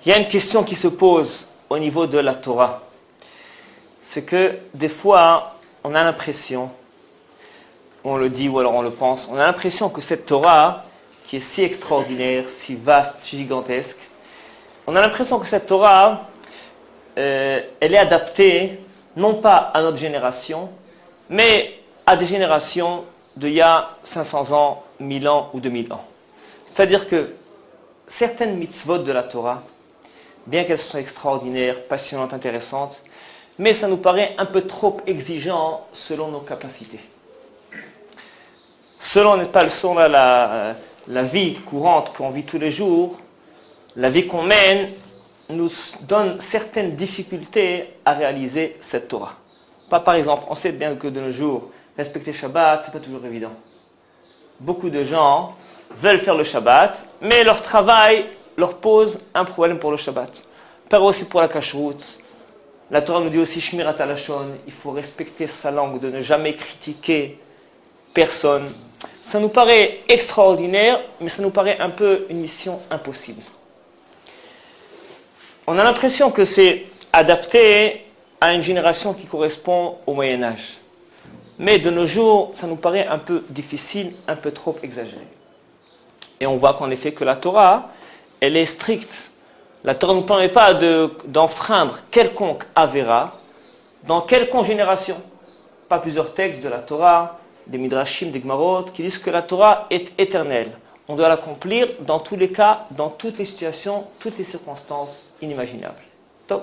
Il y a une question qui se pose au niveau de la Torah. C'est que des fois, on a l'impression, on le dit ou alors on le pense, on a l'impression que cette Torah, qui est si extraordinaire, si vaste, si gigantesque, on a l'impression que cette Torah, elle est adaptée, non pas à notre génération, mais à des générations d'il y a 500 ans, 1000 ans ou 2000 ans. C'est-à-dire que certaines mitzvot de la Torah, bien qu'elles soient extraordinaires, passionnantes, intéressantes, mais ça nous paraît un peu trop exigeant selon nos capacités. Selon la vie courante qu'on vit tous les jours, la vie qu'on mène nous donne certaines difficultés à réaliser cette Torah. Pas par exemple, on sait bien que de nos jours, respecter Shabbat, c'est pas toujours évident. Beaucoup de gens veulent faire le Shabbat, mais leur travail leur pose un problème pour le Shabbat. Pareil aussi pour la kashrut. La Torah nous dit aussi Shmirat halashon, il faut respecter sa langue, de ne jamais critiquer personne. Ça nous paraît extraordinaire, mais ça nous paraît un peu une mission impossible. On a l'impression que c'est adapté à une génération qui correspond au Moyen-Âge. Mais de nos jours, ça nous paraît un peu difficile, un peu trop exagéré. Et on voit qu'en effet que la Torah, elle est stricte. La Torah ne nous permet pas d'enfreindre quelconque avéra dans quelconque génération. Pas plusieurs textes de la Torah, des Midrashim, des Gemarot, qui disent que la Torah est éternelle. On doit l'accomplir dans tous les cas, dans toutes les situations, toutes les circonstances inimaginables. Top.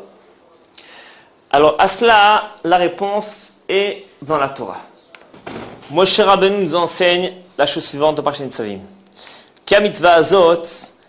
Alors à cela, la réponse est dans la Torah. Moshe Rabbeinu nous enseigne la chose suivante dans Parashat Nitzavim. Ki ha-mitzvah azot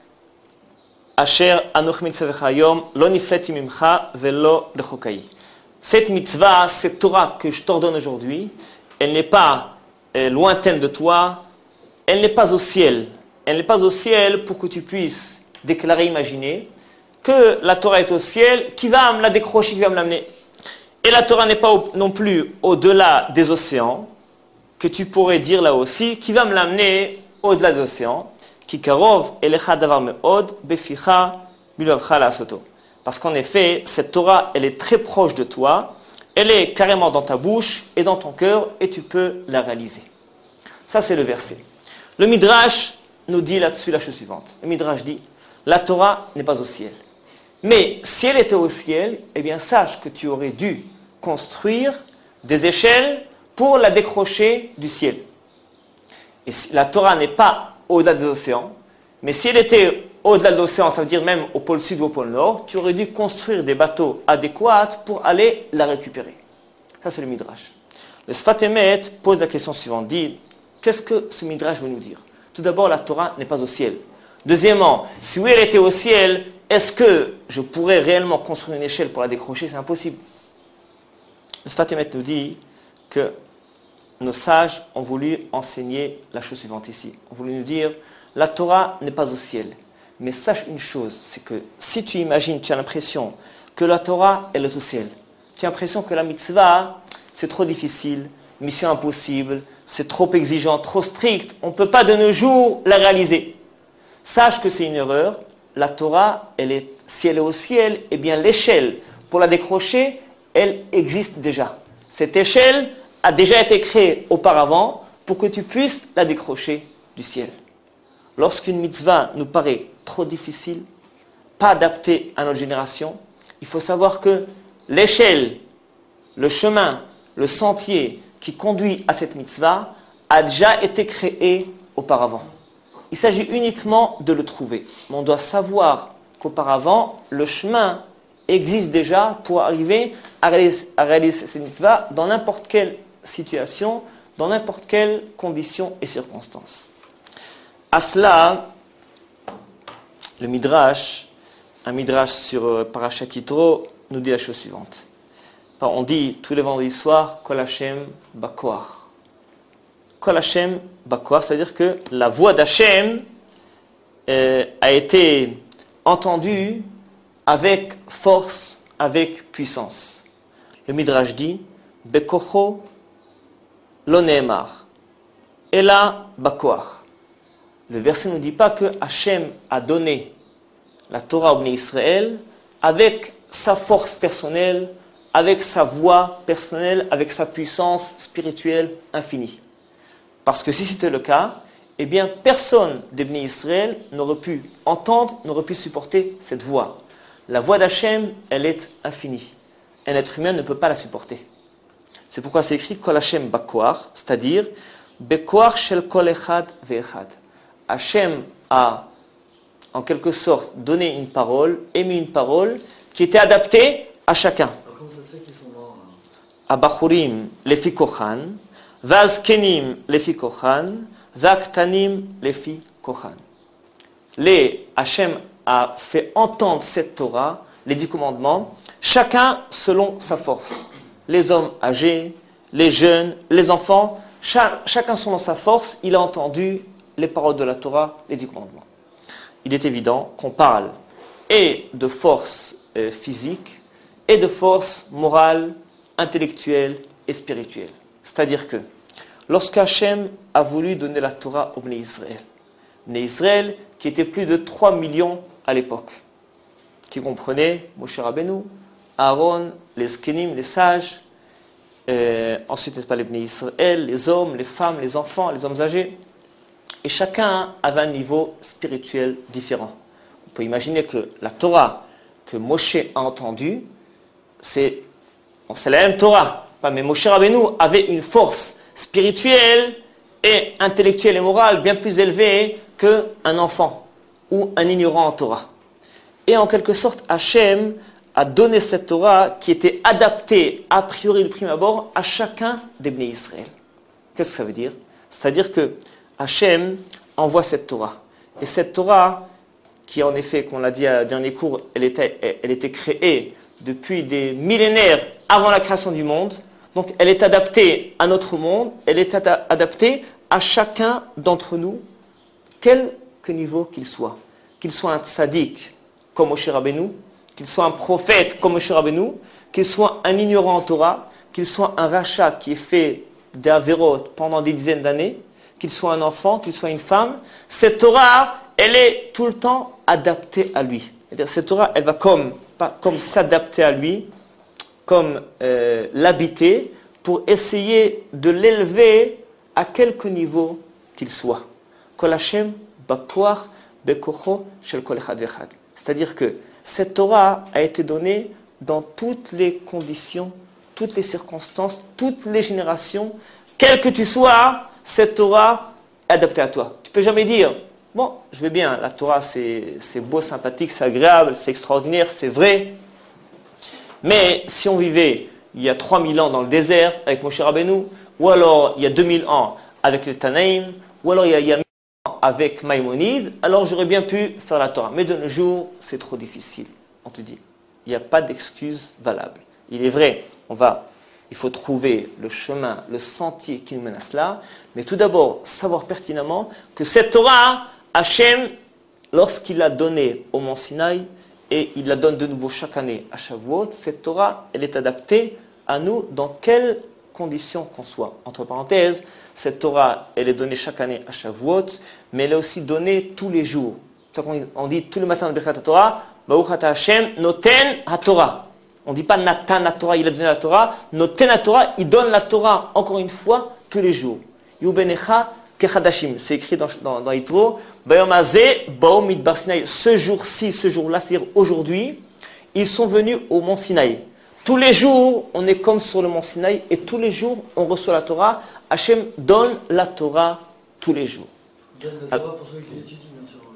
asher anochi mitzavecha hayom lo nifleti mimcha velo rechokai. Cette mitzvah, cette Torah que je t'ordonne aujourd'hui, elle n'est pas lointaine de toi, elle n'est pas au ciel. Elle n'est pas au ciel pour que tu puisses déclarer, imaginer que la Torah est au ciel, qui va me la décrocher, qui va me l'amener. Et la Torah n'est pas non plus au-delà des océans, que tu pourrais dire là aussi, qui va me l'amener au-delà des océans, qui karov elecha davar meod beficha bilvavcha la'asoto. Parce qu'en effet, cette Torah, elle est très proche de toi, elle est carrément dans ta bouche et dans ton cœur, et tu peux la réaliser. Ça, c'est le verset. Le Midrash nous dit là-dessus la chose suivante. Le Midrash dit, la Torah n'est pas au ciel. Mais si elle était au ciel, eh bien sache que tu aurais dû construire des échelles pour la décrocher du ciel. Et si la Torah n'est pas au-delà des océans, mais si elle était au-delà de l'océan, ça veut dire même au pôle sud ou au pôle nord, tu aurais dû construire des bateaux adéquats pour aller la récupérer. Ça, c'est le Midrash. Le Sfat Emet pose la question suivante, dit, qu'est-ce que ce Midrash veut nous dire? Tout d'abord, la Torah n'est pas au ciel. Deuxièmement, si oui, elle était au ciel, est-ce que je pourrais réellement construire une échelle pour la décrocher? C'est impossible. Le Sfat Emet nous dit que nos sages ont voulu enseigner la chose suivante ici. Ont voulu nous dire, la Torah n'est pas au ciel. Mais sache une chose, c'est que si tu imagines, tu as l'impression que la Torah, elle est au ciel. Tu as l'impression que la mitzvah, c'est trop difficile, mission impossible, c'est trop exigeant, trop strict, on ne peut pas de nos jours la réaliser. Sache que c'est une erreur. La Torah, si elle est au ciel, eh bien l'échelle pour la décrocher, elle existe déjà. Cette échelle a déjà été créée auparavant pour que tu puisses la décrocher du ciel. Lorsqu'une mitzvah nous paraît trop difficile, pas adaptée à notre génération, il faut savoir que l'échelle, le chemin, le sentier qui conduit à cette mitzvah a déjà été créé auparavant. Il s'agit uniquement de le trouver. Mais on doit savoir qu'auparavant, le chemin existe déjà pour arriver à réaliser cette mitzvah dans n'importe quelle situation, dans n'importe quelle condition et circonstance. À cela, le Midrash, un Midrash sur Parashat Yitro, nous dit la chose suivante. On dit tous les vendredis soirs, Kol Hashem Bakoach. Kol Hashem Bakoach, c'est-à-dire que la voix d'Hashem a été entendue avec force, avec puissance. Le Midrash dit, Bekocho lo ne'emar, Ela Bakoach. Le verset ne nous dit pas que Hachem a donné la Torah au Bnei Israël avec sa force personnelle, avec sa voix personnelle, avec sa puissance spirituelle infinie. Parce que si c'était le cas, eh bien personne des Bnei Israël n'aurait pu entendre, n'aurait pu supporter cette voix. La voix d'Hachem, elle est infinie. Un être humain ne peut pas la supporter. C'est pourquoi c'est écrit Kol Hashem Bakoar, c'est-à-dire Bekoar Shel Kol Echad Ve'echad. Hachem a en quelque sorte donné une parole, émis une parole qui était adaptée à chacun. Alors comment ça se fait qu'ils sont morts Abachurim lefi kochan, vazkenim lefi kochan, vaktanim lefi kochan. Hachem a fait entendre cette Torah, les 10 commandements, chacun selon sa force. Les hommes âgés, les jeunes, les enfants, chacun selon sa force, il a entendu les paroles de la Torah, les 10 commandements. Il est évident qu'on parle et de force physique et de force morale, intellectuelle et spirituelle. C'est-à-dire que lorsque Hachem a voulu donner la Torah au Bnei Israël qui était plus de 3 millions à l'époque, qui comprenait Moshe Rabbeinu, Aaron, les Zkenim, les sages, ensuite n'est-ce pas les Bnei Israël, les hommes, les femmes, les enfants, les hommes âgés, et chacun avait un niveau spirituel différent. On peut imaginer que la Torah que Moshe a entendue, c'est la même Torah, mais Moshe Rabbeinu avait une force spirituelle et intellectuelle et morale bien plus élevée qu'un enfant ou un ignorant en Torah. Et en quelque sorte, Hachem a donné cette Torah qui était adaptée a priori de prime abord à chacun des Bnei Israël. Qu'est-ce que ça veut dire? C'est-à-dire que Hachem envoie cette Torah. Et cette Torah, qui en effet, comme on l'a dit à dernier cours, elle était créée depuis des millénaires avant la création du monde. Donc elle est adaptée à notre monde, elle est adaptée à chacun d'entre nous, quelque niveau qu'il soit un tzaddik comme Moshe Rabbeinu, qu'il soit un prophète comme Moshe Rabbeinu, qu'il soit un ignorant en Torah, qu'il soit un rachat qui est fait d'avéroth pendant des dizaines d'années, qu'il soit un enfant, qu'il soit une femme, cette Torah, elle est tout le temps adaptée à lui. C'est-à-dire, cette Torah, elle va pas comme s'adapter à lui, comme l'habiter, pour essayer de l'élever à quelque niveau qu'il soit. Kol Hashem bakoar bekocho shel kol echad ve'echad. C'est-à-dire que cette Torah a été donnée dans toutes les conditions, toutes les circonstances, toutes les générations, quel que tu sois, cette Torah est adaptée à toi. Tu ne peux jamais dire, bon, je vais bien, la Torah c'est beau, sympathique, c'est agréable, c'est extraordinaire, c'est vrai. Mais si on vivait il y a 3000 ans dans le désert avec Moshe Rabbeinu, ou alors il y a 2000 ans avec les Tanaïm, ou alors il y a 1000 ans avec Maïmonide, alors j'aurais bien pu faire la Torah. Mais de nos jours, c'est trop difficile. On te dit, il n'y a pas d'excuse valable. Il est vrai, il faut trouver le chemin, le sentier qui nous mène à cela, mais tout d'abord, savoir pertinemment que cette Torah, Hachem, lorsqu'il l'a donnée au Mont Sinaï, et il la donne de nouveau chaque année à Shavuot, cette Torah, elle est adaptée à nous dans quelles conditions qu'on soit. Entre parenthèses, cette Torah, elle est donnée chaque année à Shavuot, mais elle est aussi donnée tous les jours. On dit tous les matins de Birkat HaTorah, Baruch Ata Hashem, Noten HaTorah. On ne dit pas Natan HaTorah, il a donné la Torah. Noten HaTorah, il donne la Torah, encore une fois, tous les jours. Yubenecha Kechadashim, c'est écrit dans Yitro. Bayom Hazeh, Baom Midbar Sinaï. Ce jour-ci, ce jour-là, c'est-à-dire aujourd'hui, ils sont venus au Mont Sinaï. Tous les jours, on est comme sur le Mont Sinaï, et tous les jours, on reçoit la Torah. Hachem donne la Torah tous les jours. Donne la Torah pour ceux qui l'étudient, bien sûr.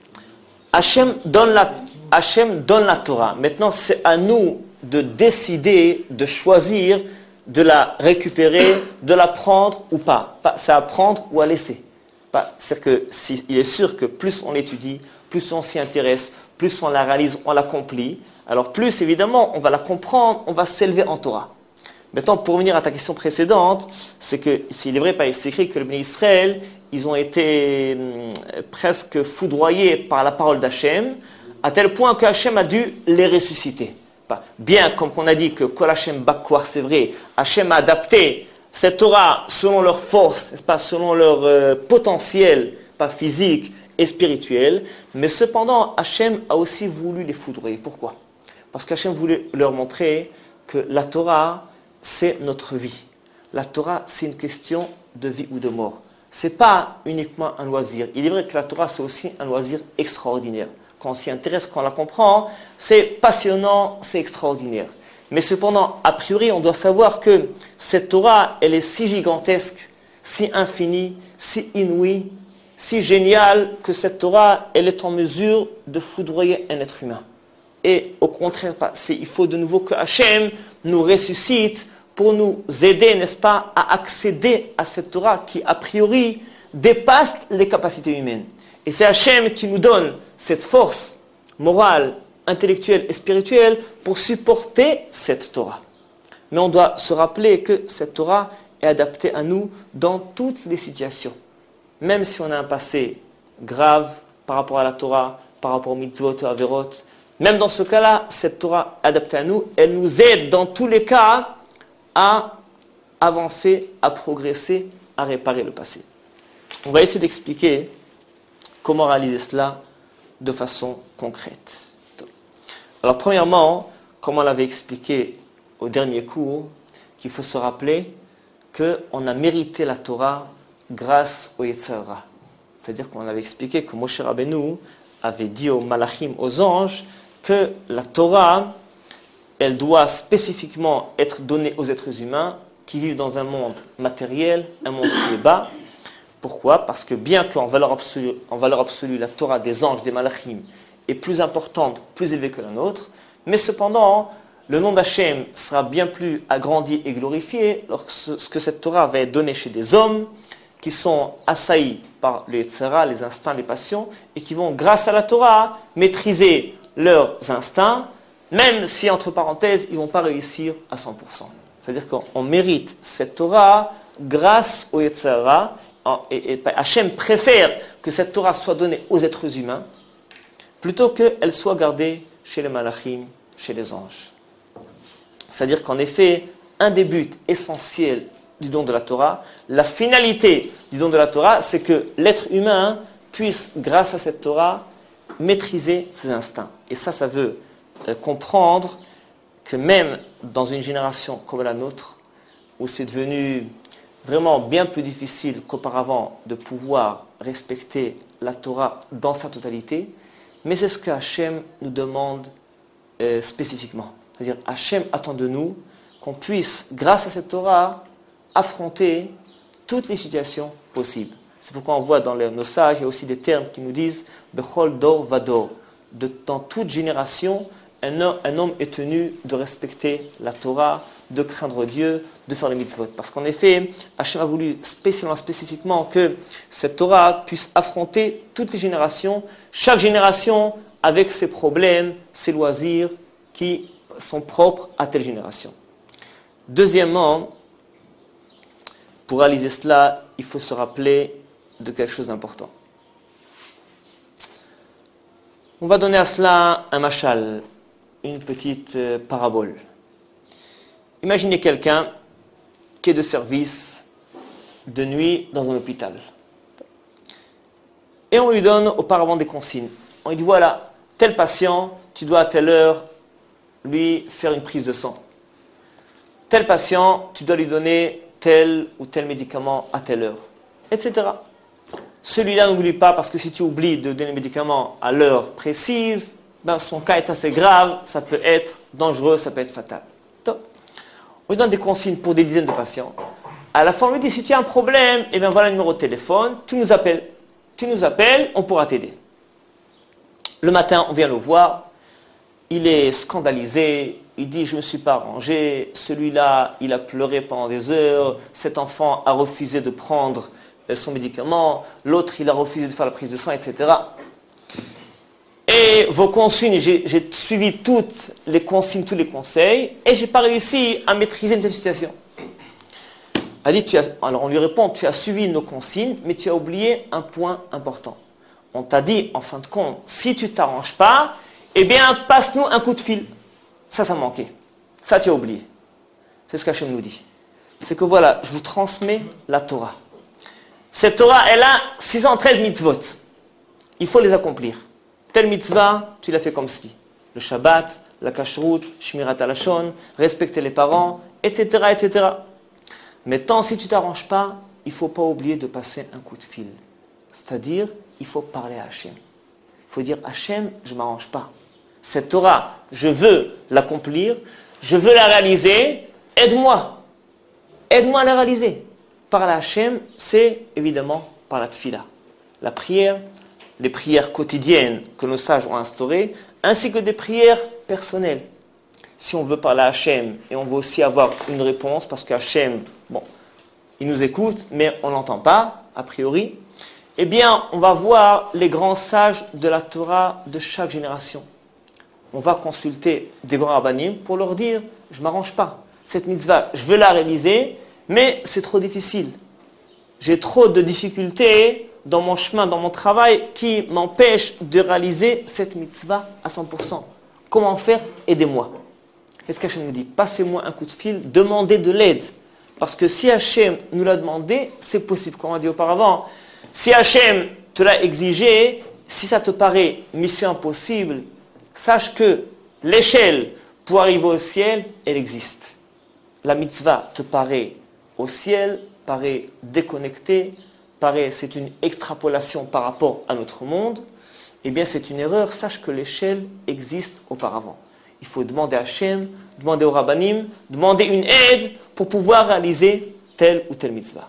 Hachem donne la Torah. Maintenant, c'est à nous de décider, de choisir, de la récupérer, de la prendre ou pas. C'est à prendre ou à laisser. C'est-à-dire que il est sûr que plus on l'étudie, plus on s'y intéresse, plus on la réalise, on l'accomplit, alors plus évidemment on va la comprendre, on va s'élever en Torah. Maintenant, pour revenir à ta question précédente, c'est que s'il est vrai, c'est écrit que le Bnei Israël, ils ont été presque foudroyés par la parole d'Hachem, à tel point que Hachem a dû les ressusciter. Bien, comme on a dit que Kol Hashem Bakoar, c'est vrai, Hachem a adapté cette Torah selon leur force, n'est-ce pas, selon leur potentiel, pas physique et spirituelle, mais cependant Hachem a aussi voulu les foudroyer. Pourquoi? Parce qu'Hachem voulait leur montrer que la Torah, c'est notre vie. La Torah, c'est une question de vie ou de mort. Ce n'est pas uniquement un loisir. Il est vrai que la Torah, c'est aussi un loisir extraordinaire. Quand on s'y intéresse, quand on la comprend, c'est passionnant, c'est extraordinaire. Mais cependant, a priori, on doit savoir que cette Torah, elle est si gigantesque, si infinie, si inouïe, si géniale, que cette Torah, elle est en mesure de foudroyer un être humain. Et au contraire, il faut de nouveau que Hachem nous ressuscite pour nous aider, n'est-ce pas, à accéder à cette Torah qui, a priori, dépasse les capacités humaines. Et c'est Hachem qui nous donne cette force morale, intellectuelle et spirituelle pour supporter cette Torah. Mais on doit se rappeler que cette Torah est adaptée à nous dans toutes les situations. Même si on a un passé grave par rapport à la Torah, par rapport aux mitzvot et averot, même dans ce cas-là, cette Torah adaptée à nous, elle nous aide dans tous les cas à avancer, à progresser, à réparer le passé. On va essayer d'expliquer comment réaliser cela de façon concrète. Alors premièrement, comme on l'avait expliqué au dernier cours, qu'il faut se rappeler qu'on a mérité la Torah grâce au Yetzer Hara. C'est-à-dire qu'on avait expliqué que Moshe Rabbeinu avait dit aux malachim, aux anges, que la Torah, elle doit spécifiquement être donnée aux êtres humains qui vivent dans un monde matériel, un monde qui est bas. Pourquoi? Parce que bien qu'en valeur absolue, la Torah des anges, des malachim, est plus importante, plus élevée que la nôtre, mais cependant, le nom d'Hachem sera bien plus agrandi et glorifié lorsque cette Torah va être donnée chez des hommes qui sont assaillis par le Yetzer Hara, les instincts, les passions, et qui vont, grâce à la Torah, maîtriser leurs instincts, même si, entre parenthèses, ils ne vont pas réussir à 100%. C'est-à-dire qu'on mérite cette Torah grâce au Yetzer Hara, et Hachem préfère que cette Torah soit donnée aux êtres humains, plutôt qu'elle soit gardée chez les malachim, chez les anges. C'est-à-dire qu'en effet, un des buts essentiels du don de la Torah, la finalité du don de la Torah, c'est que l'être humain puisse, grâce à cette Torah, maîtriser ses instincts. Et ça veut comprendre que même dans une génération comme la nôtre, où c'est devenu vraiment bien plus difficile qu'auparavant de pouvoir respecter la Torah dans sa totalité, mais c'est ce que Hachem nous demande spécifiquement. C'est-à-dire, Hachem attend de nous qu'on puisse, grâce à cette Torah, affronter toutes les situations possibles. C'est pourquoi on voit dans nos sages, il y a aussi des termes qui nous disent « Bechol dor vador ». Dans toute génération, un homme est tenu de respecter la Torah, de craindre Dieu, de faire les mitzvot. Parce qu'en effet, Hachem a voulu spécifiquement que cette Torah puisse affronter toutes les générations, chaque génération avec ses problèmes, ses loisirs qui sont propres à telle génération. Deuxièmement, pour réaliser cela, il faut se rappeler de quelque chose d'important. On va donner à cela un mashal, une petite parabole. Imaginez quelqu'un qui est de service de nuit dans un hôpital. Et on lui donne auparavant des consignes. On lui dit, voilà, tel patient, tu dois à telle heure lui faire une prise de sang. Tel patient, tu dois lui donner tel ou tel médicament à telle heure, etc. Celui-là, n'oublie pas, parce que si tu oublies de donner le médicament à l'heure précise, son cas est assez grave, ça peut être dangereux, ça peut être fatal. Donc, on lui donne des consignes pour des dizaines de patients. À la fin, on lui dit, si tu as un problème, voilà le numéro de téléphone, tu nous appelles. Tu nous appelles, on pourra t'aider. Le matin, on vient le voir, il est scandalisé, il dit, je ne me suis pas arrangé, celui-là, il a pleuré pendant des heures, cet enfant a refusé de prendre son médicament, l'autre, il a refusé de faire la prise de sang, etc. Et vos consignes, j'ai suivi toutes les consignes, tous les conseils, et je n'ai pas réussi à maîtriser une telle situation. Alors on lui répond, tu as suivi nos consignes, mais tu as oublié un point important. On t'a dit, en fin de compte, si tu ne t'arranges pas, passe-nous un coup de fil. Ça manquait. Ça, tu as oublié. C'est ce qu'Hachem nous dit. C'est que voilà, je vous transmets la Torah. Cette Torah, elle a 613 mitzvot. il faut les accomplir. Telle mitzvah, tu l'as fait comme ceci. Le Shabbat, la kashrut, shmirat halashon, respecter les parents, etc., etc. Mais tant si tu ne t'arranges pas, il ne faut pas oublier de passer un coup de fil. C'est-à-dire, il faut parler à Hachem. Il faut dire, Hachem, je ne m'arrange pas. Cette Torah, je veux l'accomplir, je veux la réaliser, aide-moi. Aide-moi à la réaliser. Parler à Hachem, c'est évidemment par la tfila. La prière, les prières quotidiennes que nos sages ont instaurées, ainsi que des prières personnelles. Si on veut parler à Hachem et on veut aussi avoir une réponse, parce que Hachem, bon, il nous écoute, mais on n'entend pas, a priori, eh bien, on va voir les grands sages de la Torah de chaque génération. On va consulter des grands rabbanim pour leur dire, je ne m'arrange pas. Cette mitzvah, je veux la réaliser, mais c'est trop difficile. J'ai trop de difficultés dans mon chemin, dans mon travail, qui m'empêchent de réaliser cette mitzvah à 100%. Comment faire? Aidez-moi. Qu'est-ce qu'Hachem nous dit? Passez-moi un coup de fil, demandez de l'aide. Parce que si Hachem nous l'a demandé, c'est possible, comme on a dit auparavant. Si Hachem te l'a exigé, si ça te paraît mission impossible, sache que l'échelle pour arriver au ciel, elle existe. La mitzvah te paraît au ciel, paraît déconnectée, paraît, c'est une extrapolation par rapport à notre monde, eh bien c'est une erreur. Sache que l'échelle existe auparavant. Il faut demander à Hachem, demander au rabbanim, demander une aide pour pouvoir réaliser telle ou telle mitzvah.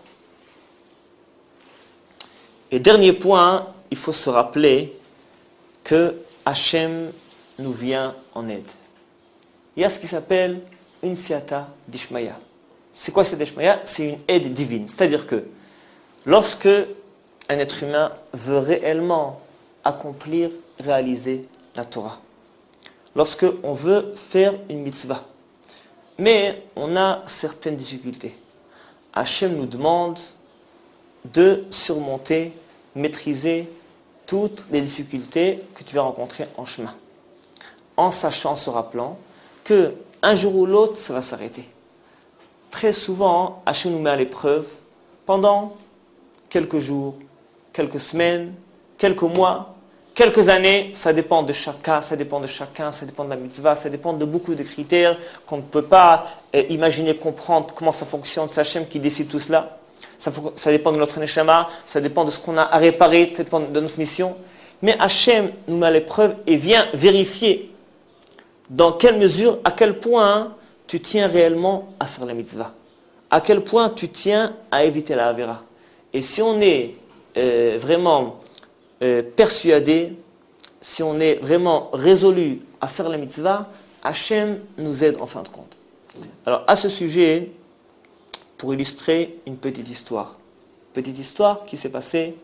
Et dernier point, il faut se rappeler que Hachem nous vient en aide. Il y a ce qui s'appelle une siyata d'Ishmaya. C'est quoi cette d'Ishmaya? C'est une aide divine. C'est-à-dire que lorsque un être humain veut réellement accomplir, réaliser la Torah, lorsque on veut faire une mitzvah, mais on a certaines difficultés, Hachem nous demande de surmonter, maîtriser toutes les difficultés que tu vas rencontrer en chemin, en sachant, en se rappelant que un jour ou l'autre, ça va s'arrêter. Très souvent, Hachem nous met à l'épreuve pendant quelques jours, quelques semaines, quelques mois, quelques années. Ça dépend de chaque cas, ça dépend de chacun, ça dépend de la mitzvah, ça dépend de beaucoup de critères qu'on ne peut pas imaginer, comprendre comment ça fonctionne. C'est Hachem qui décide tout cela. Ça dépend de notre neshama, ça dépend de ce qu'on a à réparer, ça dépend de notre mission. Mais Hachem nous met à l'épreuve et vient vérifier dans quelle mesure, à quel point tu tiens réellement à faire la mitzvah. À quel point tu tiens à éviter la avera. Et si on est vraiment persuadé, si on est vraiment résolu à faire la mitzvah, Hachem nous aide en fin de compte. Alors à ce sujet, pour illustrer une petite histoire. Petite histoire qui s'est passée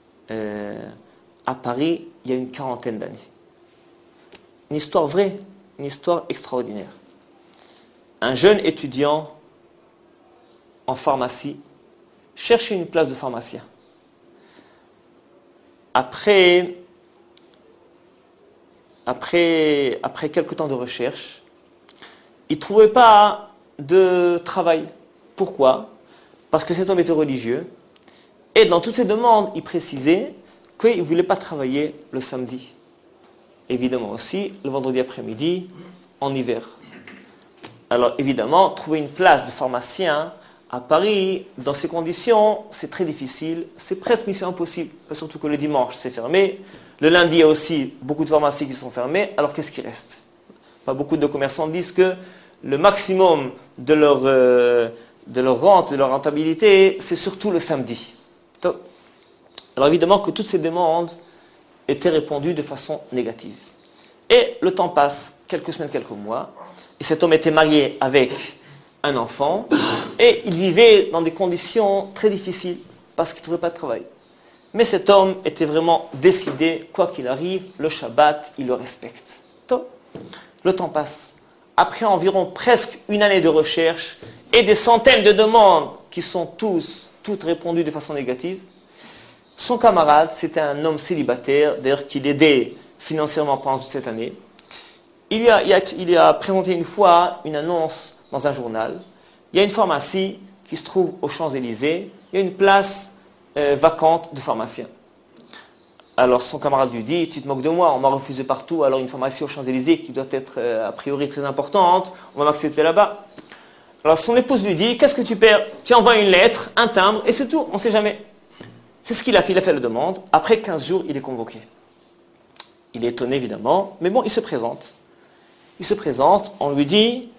à Paris il y a une quarantaine d'années. Une histoire vraie, une histoire extraordinaire. Un jeune étudiant en pharmacie cherchait une place de pharmacien. Après quelques temps de recherche, il ne trouvait pas de travail. Pourquoi? Parce que cet homme était religieux. Et dans toutes ses demandes, il précisait qu'il ne voulait pas travailler le samedi. Évidemment aussi, le vendredi après-midi, en hiver. Alors évidemment, trouver une place de pharmacien à Paris, dans ces conditions, c'est très difficile. C'est presque mission impossible. Surtout que le dimanche, c'est fermé. Le lundi, il y a aussi beaucoup de pharmacies qui sont fermées. Alors qu'est-ce qui reste? Pas beaucoup de commerçants disent que le maximum de leur rente, de leur rentabilité, c'est surtout le samedi. Alors évidemment que toutes ces demandes étaient répondues de façon négative. Et le temps passe, quelques semaines, quelques mois, et cet homme était marié avec un enfant, et il vivait dans des conditions très difficiles, parce qu'il ne trouvait pas de travail. Mais cet homme était vraiment décidé, quoi qu'il arrive, le Shabbat, il le respecte. Le temps passe. Après environ presque une année de recherche, et des centaines de demandes qui sont toutes répondues de façon négative, son camarade, c'était un homme célibataire, d'ailleurs qui l'aidait financièrement pendant toute cette année. Il a présenté une fois une annonce dans un journal. Il y a une pharmacie qui se trouve aux Champs-Élysées. Il y a une place vacante de pharmacien. Alors son camarade lui dit, tu te moques de moi, on m'a refusé partout, alors une pharmacie aux Champs-Élysées qui doit être a priori très importante, on va m'accepter là-bas. Alors son épouse lui dit, qu'est-ce que tu perds? Tu envoies une lettre, un timbre, et c'est tout, on ne sait jamais. C'est ce qu'il a fait, il a fait la demande. Après 15 jours, il est convoqué. Il est étonné évidemment, mais bon, il se présente. Il se présente, on lui dit,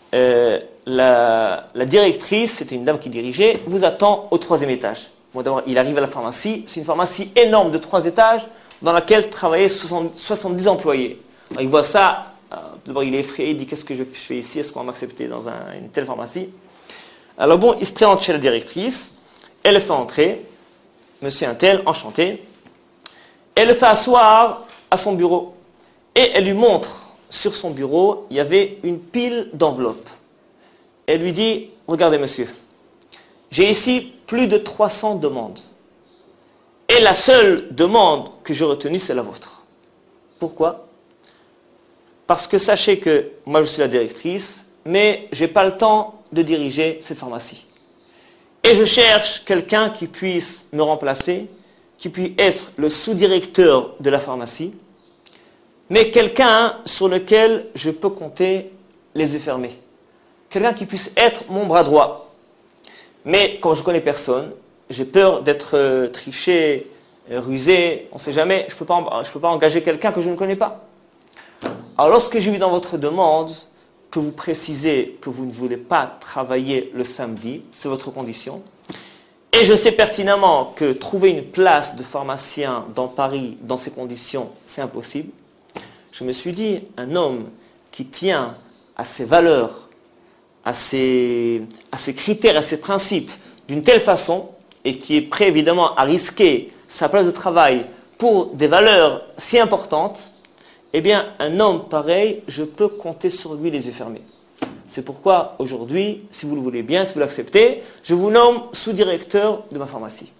la directrice, c'était une dame qui dirigeait, vous attend au 3e étage. Bon, d'abord, il arrive à la pharmacie, c'est une pharmacie énorme de 3 étages dans laquelle travaillaient 70 employés. Alors, il voit ça, d'abord il est effrayé, il dit qu'est-ce que je fais ici, est-ce qu'on va m'accepter dans une telle pharmacie? Alors bon, il se présente chez la directrice, elle le fait entrer, monsieur Untel, enchanté, elle le fait asseoir à son bureau et elle lui montre sur son bureau, il y avait une pile d'enveloppes. Elle lui dit, regardez monsieur, j'ai ici plus de 300 demandes. Et la seule demande que j'ai retenue, c'est la vôtre. Pourquoi? Parce que sachez que moi je suis la directrice, mais je n'ai pas le temps de diriger cette pharmacie. Et je cherche quelqu'un qui puisse me remplacer, qui puisse être le sous-directeur de la pharmacie, mais quelqu'un sur lequel je peux compter les yeux fermés. Quelqu'un qui puisse être mon bras droit. Mais quand je ne connais personne, j'ai peur d'être triché, rusé, on ne sait jamais, je ne peux pas engager quelqu'un que je ne connais pas. Alors lorsque j'ai vu dans votre demande que vous précisez que vous ne voulez pas travailler le samedi, c'est votre condition, et je sais pertinemment que trouver une place de pharmacien dans Paris dans ces conditions, c'est impossible, je me suis dit, un homme qui tient à ses valeurs, à ses critères, à ses principes d'une telle façon, et qui est prêt évidemment à risquer sa place de travail pour des valeurs si importantes, eh bien un homme pareil, je peux compter sur lui les yeux fermés. C'est pourquoi aujourd'hui, si vous le voulez bien, si vous l'acceptez, je vous nomme sous-directeur de ma pharmacie.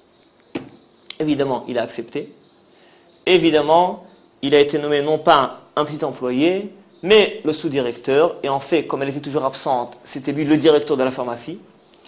Évidemment, il a accepté. Évidemment, il a été nommé non pas un petit employé, mais le sous-directeur, et en fait, comme elle était toujours absente, c'était lui le directeur de la pharmacie.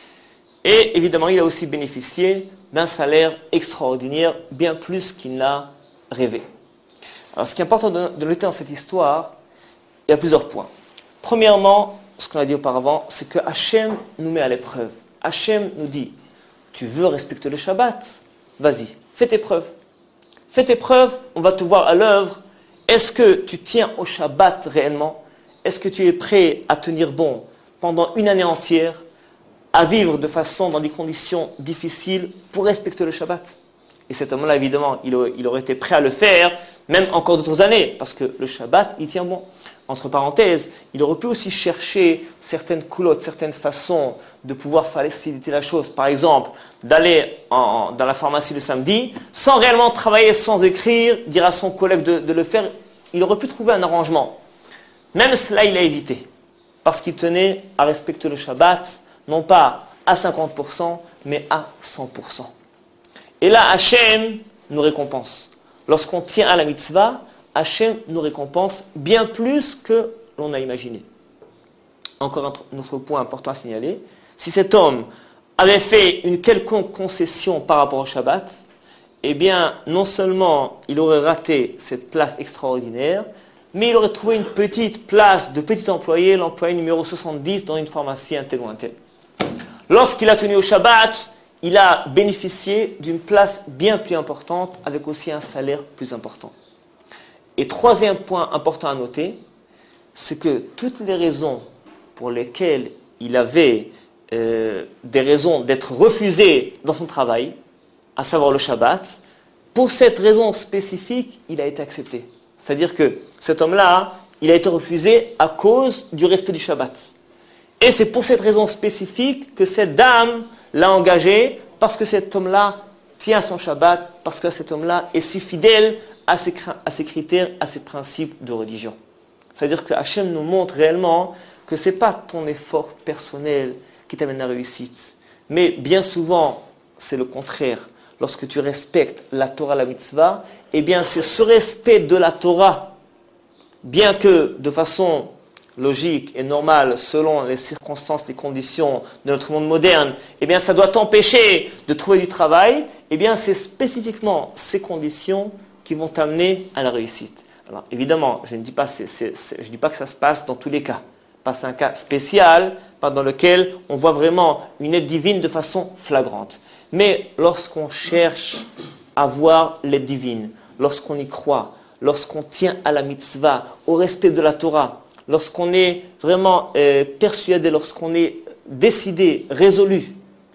Et évidemment, il a aussi bénéficié d'un salaire extraordinaire, bien plus qu'il n'a rêvé. Alors, ce qui est important de noter dans cette histoire, il y a plusieurs points. Premièrement, ce qu'on a dit auparavant, c'est que Hachem nous met à l'épreuve. Hachem nous dit, tu veux respecter le Shabbat? Vas-y, fais tes preuves. Fais tes preuves, on va te voir à l'œuvre. Est-ce que tu tiens au Shabbat réellement? Est-ce que tu es prêt à tenir bon pendant une année entière, à vivre de façon dans des conditions difficiles pour respecter le Shabbat? Et cet homme-là, évidemment, il aurait été prêt à le faire, même encore d'autres années, parce que le Shabbat, il tient bon. Entre parenthèses, il aurait pu aussi chercher certaines coulottes, certaines façons de pouvoir faciliter la chose. Par exemple, d'aller dans la pharmacie le samedi, sans réellement travailler, sans écrire, dire à son collègue de le faire. Il aurait pu trouver un arrangement. Même cela, il a évité. Parce qu'il tenait à respecter le Shabbat, non pas à 50%, mais à 100%. Et là, Hachem nous récompense. Lorsqu'on tient à la mitzvah, Hachem nous récompense bien plus que l'on a imaginé. Encore un autre point important à signaler, si cet homme avait fait une quelconque concession par rapport au Shabbat, eh bien, non seulement il aurait raté cette place extraordinaire, mais il aurait trouvé une petite place de petit employé, l'employé numéro 70 dans une pharmacie un tel ou un tel. Lorsqu'il a tenu au Shabbat, il a bénéficié d'une place bien plus importante, avec aussi un salaire plus important. Et troisième point important à noter, c'est que toutes les raisons pour lesquelles il avait des raisons d'être refusé dans son travail, à savoir le Shabbat, pour cette raison spécifique, il a été accepté. C'est-à-dire que cet homme-là, il a été refusé à cause du respect du Shabbat. Et c'est pour cette raison spécifique que cette dame l'a engagé, parce que cet homme-là tient à son Shabbat, parce que cet homme-là est si fidèle à ses critères, à ses principes de religion. C'est-à-dire que Hachem nous montre réellement que ce n'est pas ton effort personnel qui t'amène à la réussite. Mais bien souvent, c'est le contraire. Lorsque tu respectes la Torah, la mitzvah, eh bien c'est ce respect de la Torah, bien que de façon logique et normal selon les circonstances, les conditions de notre monde moderne, eh bien ça doit t'empêcher de trouver du travail, eh bien c'est spécifiquement ces conditions qui vont t'amener à la réussite. Alors évidemment, je ne dis pas, je dis pas que ça se passe dans tous les cas. Pas c'est un cas spécial dans lequel on voit vraiment une aide divine de façon flagrante. Mais lorsqu'on cherche à voir l'aide divine, lorsqu'on y croit, lorsqu'on tient à la mitzvah, au respect de la Torah, lorsqu'on est vraiment persuadé, lorsqu'on est décidé, résolu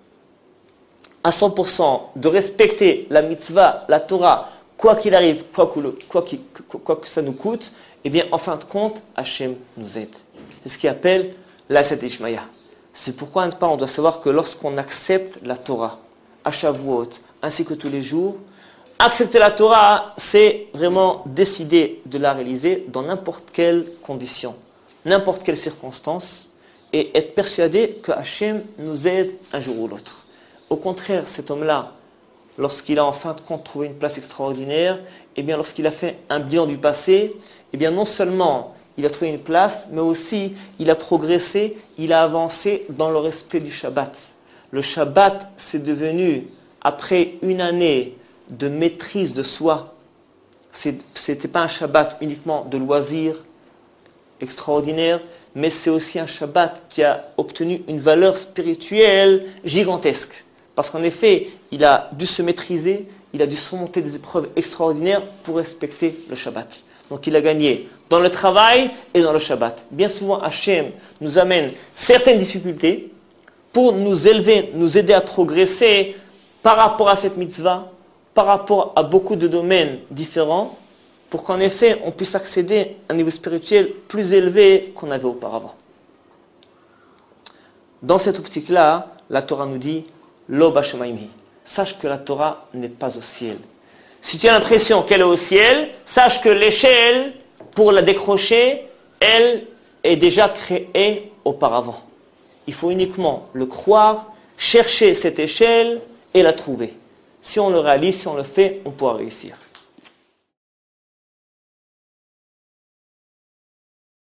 à 100% de respecter la mitzvah, la Torah, quoi qu'il arrive, quoi que ça nous coûte, eh bien en fin de compte, Hachem nous aide. C'est ce qu'il appelle l'Asset Ishmaya. C'est pourquoi on doit savoir que lorsqu'on accepte la Torah, à Shavuot, ainsi que tous les jours, accepter la Torah, c'est vraiment décider de la réaliser dans n'importe quelle condition, n'importe quelle circonstance, et être persuadé que Hachem nous aide un jour ou l'autre. Au contraire, cet homme-là, lorsqu'il a en fin de compte trouvé une place extraordinaire, eh bien lorsqu'il a fait un bilan du passé, eh bien non seulement il a trouvé une place, mais aussi il a progressé, il a avancé dans le respect du Shabbat. Le Shabbat, c'est devenu, après une année de maîtrise de soi, ce n'était pas un Shabbat uniquement de loisirs extraordinaire, mais c'est aussi un Shabbat qui a obtenu une valeur spirituelle gigantesque. Parce qu'en effet, il a dû se maîtriser, il a dû surmonter des épreuves extraordinaires pour respecter le Shabbat. Donc il a gagné dans le travail et dans le Shabbat. Bien souvent, Hachem nous amène certaines difficultés pour nous élever, nous aider à progresser par rapport à cette mitzvah, par rapport à beaucoup de domaines différents, pour qu'en effet, on puisse accéder à un niveau spirituel plus élevé qu'on avait auparavant. Dans cette optique-là, la Torah nous dit « Lo b'shamayim » sache que la Torah n'est pas au ciel. Si tu as l'impression qu'elle est au ciel, sache que l'échelle, pour la décrocher, elle est déjà créée auparavant. Il faut uniquement le croire, chercher cette échelle et la trouver. Si on le réalise, si on le fait, on pourra réussir.